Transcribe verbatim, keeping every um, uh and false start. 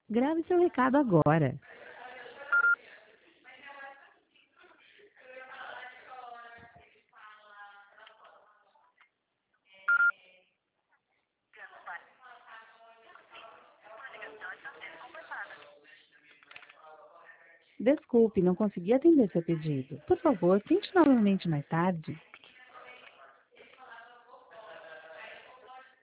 Grave seu recado agora. Desculpe, não consegui atender seu pedido. Por favor, tente novamente mais tarde.